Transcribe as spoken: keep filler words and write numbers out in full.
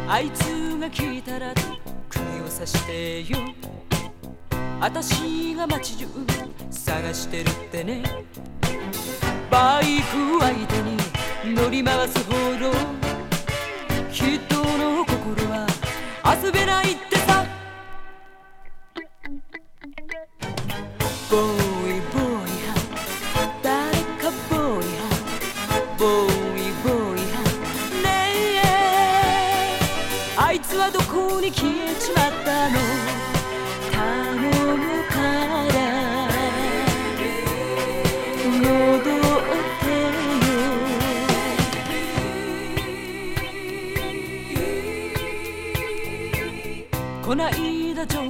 あいつが来たら釘を刺してよ。あたしが街中探してるってね。バイク相手に乗り回すほど人の心は遊べないってさ。ボーイボーイは誰かボーイはボーイボーイはねえ、あいつはどこに消えちまったの。頼むから戻ってよ。こないだ